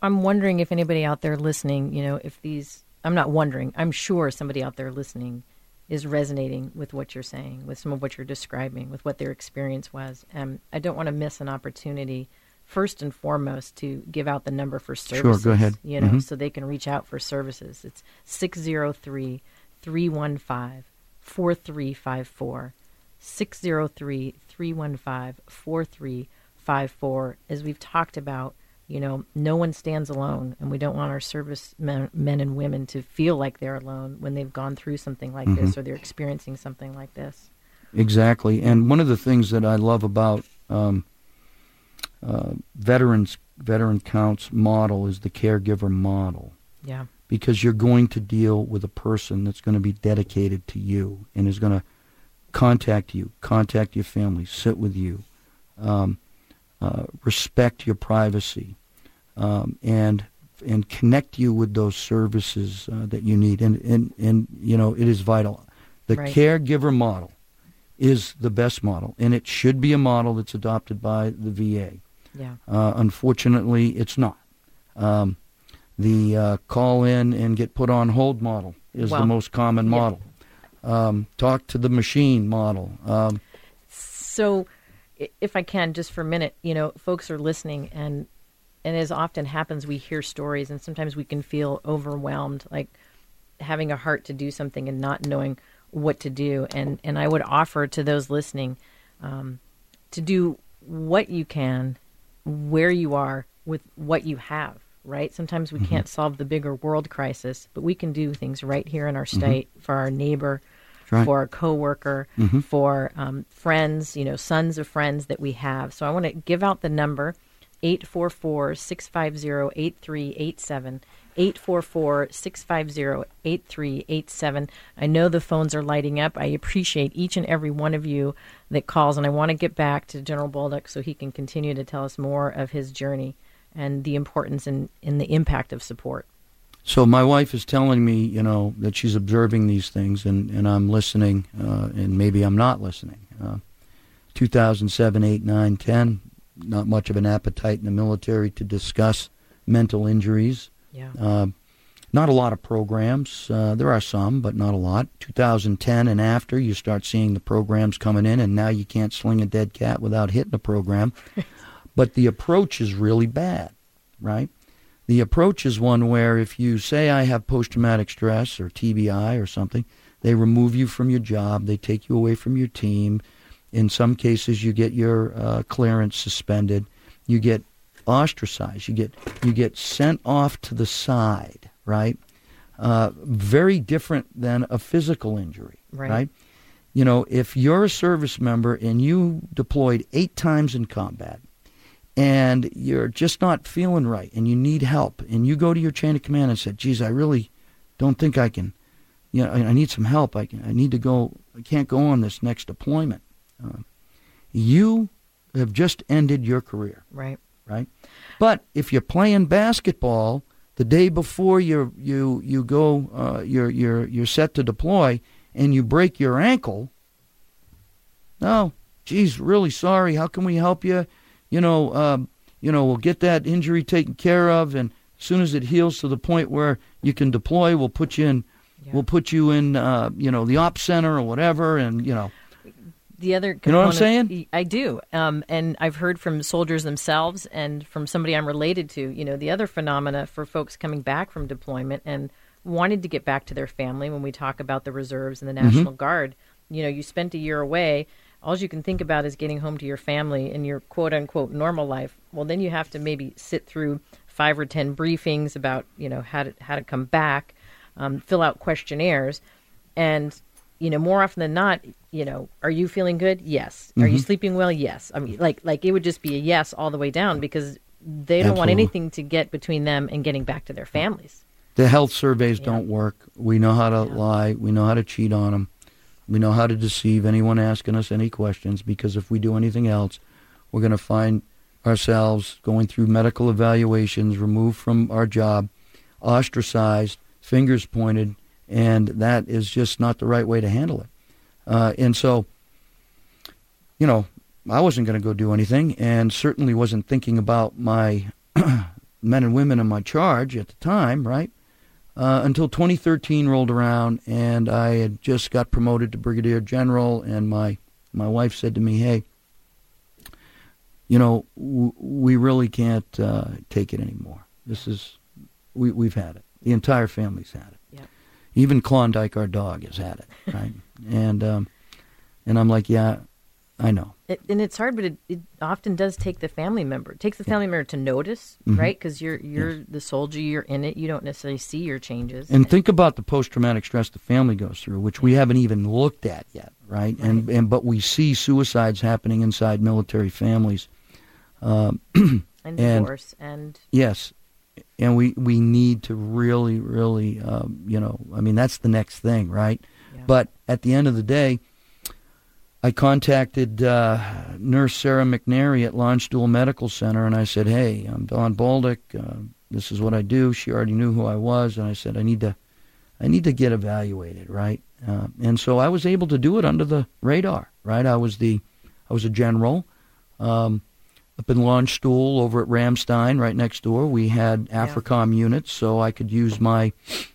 I'm wondering if anybody out there listening, I'm not wondering, I'm sure somebody out there listening is resonating with what you're saying, with some of what you're describing, with what their experience was. I don't want to miss an opportunity, first and foremost, to give out the number for services. Sure, go ahead. So they can reach out for services. It's 603-315-4354. 603-315-4354. As we've talked about, no one stands alone, and we don't want our service men and women to feel like they're alone when they've gone through something like this or they're experiencing something like this. Exactly. And one of the things that I love about Veteran Counts model is the caregiver model. Yeah. Because you're going to deal with a person that's going to be dedicated to you and is going to contact you, contact your family, sit with you, respect your privacy, and connect you with those services that you need. And it is vital. The caregiver model is the best model, and it should be a model that's adopted by the VA. Yeah. Unfortunately, it's not. The call in and get put on hold model is the most common model. Talk to the machine model. So if I can, just for a minute, folks are listening, and as often happens, we hear stories, and sometimes we can feel overwhelmed, like having a heart to do something and not knowing what to do. And I would offer to those listening to do what you can, where you are, with what you have, right? Sometimes we can't solve the bigger world crisis, but we can do things right here in our state for our neighbor, for our coworker, for friends, sons of friends that we have. So I want to give out the number, 844-650-8387, 844-650-8387. I know the phones are lighting up. I appreciate each and every one of you that calls, and I want to get back to General Bolduc so he can continue to tell us more of his journey and the importance and the impact of support. So my wife is telling me, that she's observing these things, and I'm listening, and maybe I'm not listening. 2007, 8, 9, 10, not much of an appetite in the military to discuss mental injuries. Yeah. Not a lot of programs. There are some, but not a lot. 2010 and after, you start seeing the programs coming in, and now you can't sling a dead cat without hitting a program. But the approach is really bad, right? The approach is one where if you say I have post-traumatic stress or TBI or something, they remove you from your job, they take you away from your team. In some cases, you get your clearance suspended. You get ostracized. You get sent off to the side, right? Very different than a physical injury, right? If you're a service member and you deployed 8 times in combat, and you're just not feeling right, and you need help, and you go to your chain of command and say, geez, I really don't think I can, I need some help. I need to go, I can't go on this next deployment. You have just ended your career. Right. But if you're playing basketball the day before you go, you're set to deploy, and you break your ankle, oh, geez, really sorry, how can we help you? We'll get that injury taken care of, and as soon as it heals to the point where you can deploy, we'll put you in, the op center or whatever, and The other component, you know what I'm saying? I do, and I've heard from soldiers themselves and from somebody I'm related to. The other phenomena for folks coming back from deployment and wanting to get back to their family. When we talk about the reserves and the National Guard, you spent a year away. All you can think about is getting home to your family in your quote-unquote normal life. Well, then you have to maybe sit through 5 or 10 briefings about, how to come back, fill out questionnaires. And, more often than not, are you feeling good? Yes. Are you sleeping well? Yes. I mean, like it would just be a yes all the way down because they don't want anything to get between them and getting back to their families. The health surveys don't work. We know how to lie. We know how to cheat on them. We know how to deceive anyone asking us any questions, because if we do anything else, we're going to find ourselves going through medical evaluations, removed from our job, ostracized, fingers pointed, and that is just not the right way to handle it. And so, I wasn't going to go do anything, and certainly wasn't thinking about my men and women in my charge at the time, right? Until 2013 rolled around, and I had just got promoted to brigadier general, and my wife said to me, "Hey, you know, we really can't take it anymore. We've had it. The entire family's had it. Yep. Even Klondike, our dog, has had it, right?" And I'm like, "Yeah, I know." And it's hard, but it often does take the family member. It takes the family member to notice, right? Because you're the soldier, you're in it. You don't necessarily see your changes. And think about the post-traumatic stress the family goes through, which we haven't even looked at yet, right? But we see suicides happening inside military families. And divorce. And yes. And we need to really, really, I mean, that's the next thing, right? Yeah. But at the end of the day, I contacted Nurse Sarah McNary at Launchstool Medical Center, and I said, "Hey, I'm Don Baldick. This is what I do." She already knew who I was, and I said, I need to get evaluated, right? And so I was able to do it under the radar, right? I was a general up in Launchstool over at Ramstein, right next door. We had AFRICOM units, so I could use my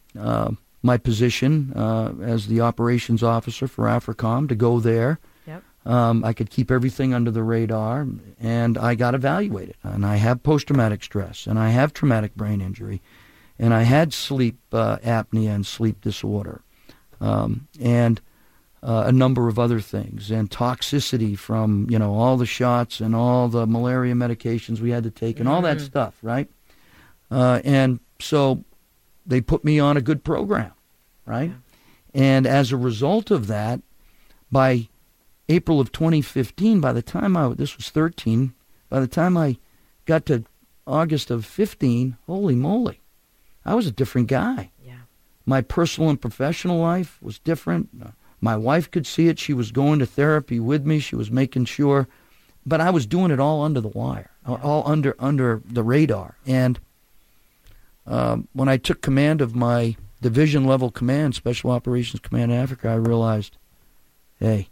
position as the operations officer for AFRICOM to go there. I could keep everything under the radar, and I got evaluated. And I have post-traumatic stress, and I have traumatic brain injury, and I had sleep apnea and sleep disorder, and a number of other things, and toxicity from, all the shots and all the malaria medications we had to take and all that stuff, right? And so they put me on a good program, right? Yeah. And as a result of that, by April of 2015, by the time this was 13, by the time I got to August of 15, holy moly, I was a different guy. Yeah. My personal and professional life was different. My wife could see it. She was going to therapy with me. She was making sure. But I was doing it all under the wire, all under the radar. And when I took command of my division-level command, Special Operations Command Africa, I realized, hey,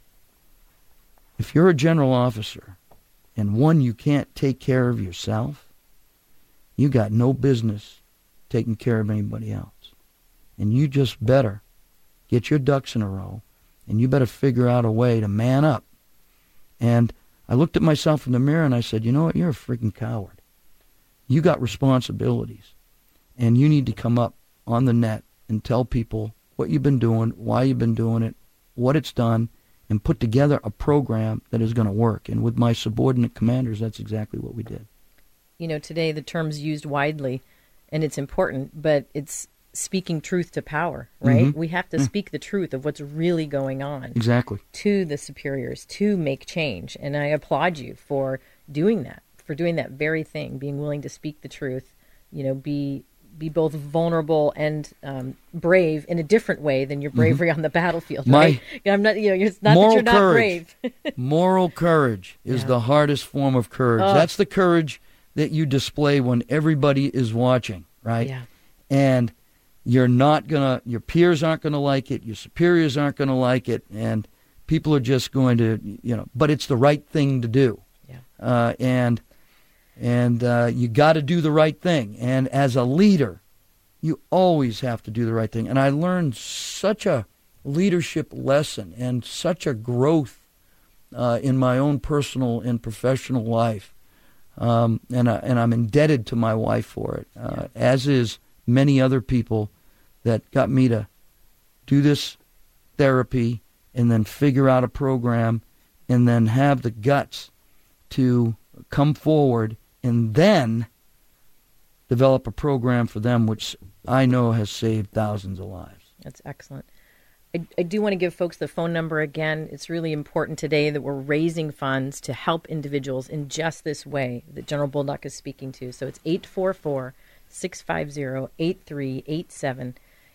if you're a general officer and you can't take care of yourself, you got no business taking care of anybody else. And you just better get your ducks in a row, and you better figure out a way to man up. And I looked at myself in the mirror and I said, you know what, you're a freaking coward. You got responsibilities, and you need to come up on the net and tell people what you've been doing, why you've been doing it, what it's done, and put together a program that is going to work. And with my subordinate commanders, that's exactly what we did. Today the term's used widely, and it's important, but it's speaking truth to power, right? Mm-hmm. We have to speak the truth of what's really going on. Exactly. To the superiors, to make change. And I applaud you for doing that, very thing, being willing to speak the truth, be both vulnerable and brave in a different way than your bravery on the battlefield, right? I'm not, it's not that you're not brave. Moral courage is the hardest form of courage. That's the courage that you display when everybody is watching, right? Yeah. And your peers aren't going to like it, your superiors aren't going to like it, and people are just going to, but it's the right thing to do. Yeah. And you got to do the right thing. And as a leader, you always have to do the right thing. And I learned such a leadership lesson and such a growth in my own personal and professional life. And I'm indebted to my wife for it, as is many other people that got me to do this therapy and then figure out a program and then have the guts to come forward and then develop a program for them, which I know has saved thousands of lives. That's excellent. I do want to give folks the phone number again. It's really important today that we're raising funds to help individuals in just this way that General Bolduc is speaking to. So it's 844-650-8387,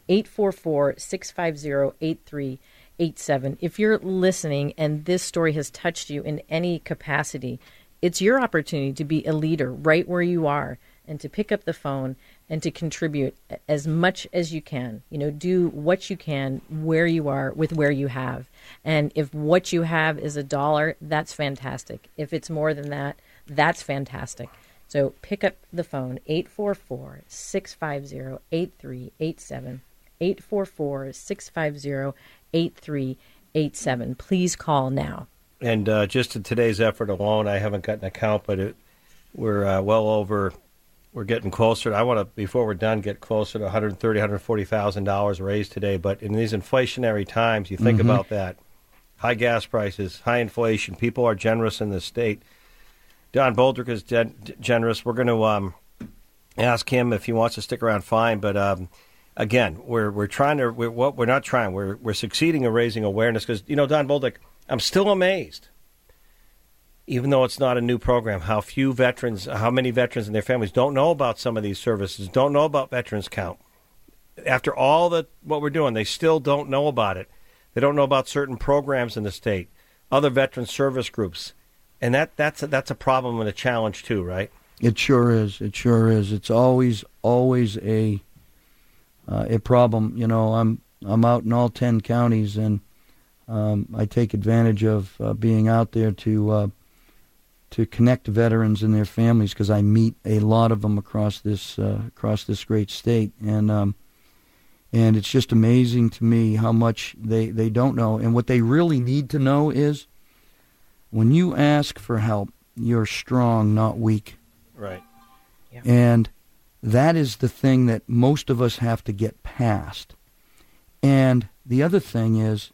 844-650-8387. If you're listening and this story has touched you in any capacity, it's your opportunity to be a leader right where you are and to pick up the phone and to contribute as much as you can. Do what you can where you are with where you have. And if what you have is $1, that's fantastic. If it's more than that, that's fantastic. So pick up the phone, 844-650-8387, 844-650-8387. Please call now. And just in today's effort alone, I haven't got an account, but we're well over. We're getting closer. I want to, before we're done, get closer to $130,000, $140,000 raised today. But in these inflationary times, you think about that. High gas prices, high inflation. People are generous in this state. Don Boldrick is generous. We're going to ask him if he wants to stick around. Fine, but again, we're trying to. We're not trying. We're succeeding in raising awareness because Don Boldrick. I'm still amazed, even though it's not a new program, how many veterans and their families don't know about some of these services, don't know about Veterans Count. After all what we're doing, they still don't know about it. They don't know about certain programs in the state, other veteran service groups. And that's a problem and a challenge too, right? It sure is. It sure is. It's always a problem. I'm out in all 10 counties, and I take advantage of being out there to connect veterans and their families because I meet a lot of them across this great state, and it's just amazing to me how much they don't know. And what they really need to know is, when you ask for help, you're strong, not weak. Right. Yeah. And that is the thing that most of us have to get past. And the other thing is,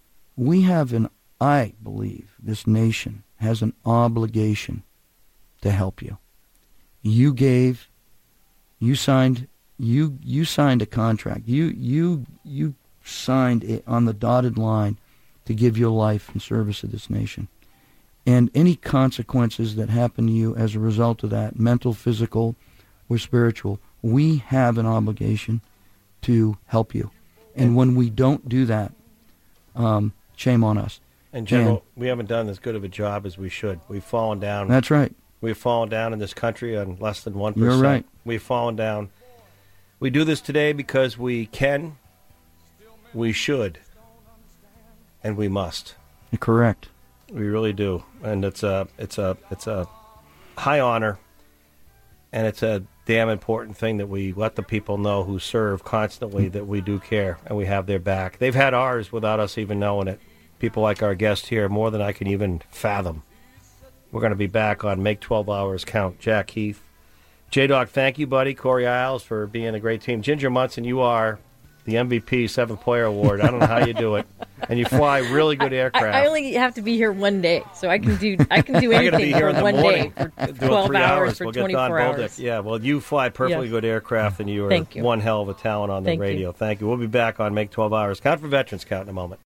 I believe this nation has an obligation to help you. You signed a contract. You signed it on the dotted line to give your life in service to this nation. And any consequences that happen to you as a result of that, mental, physical, or spiritual, we have an obligation to help you. And when we don't do that, shame on us. In general, we haven't done as good of a job as we should. We've fallen down. That's right. We've fallen down in this country on less than 1%. You're right. We've fallen down. We do this today because we can, we should, and we must. Correct. We really do, and it's a high honor, and it's a damn important thing that we let the people know who serve constantly that we do care and we have their back. They've had ours without us even knowing it. People like our guest here, more than I can even fathom. We're going to be back on Make 12 Hours Count. Jack Heath, J-Dog, thank you, buddy. Corey Isles for being a great team. Ginger Munson, you are the MVP 7th Player Award. I don't know how you do it. And you fly really good aircraft. I only have to be here one day, so I can do anything for one day, for 12 hours, for 24 hours. Yeah, well, you fly perfectly good aircraft, and you are one hell of a talent on the radio. Thank you. We'll be back on Make 12 Hours Count for Veterans Count in a moment.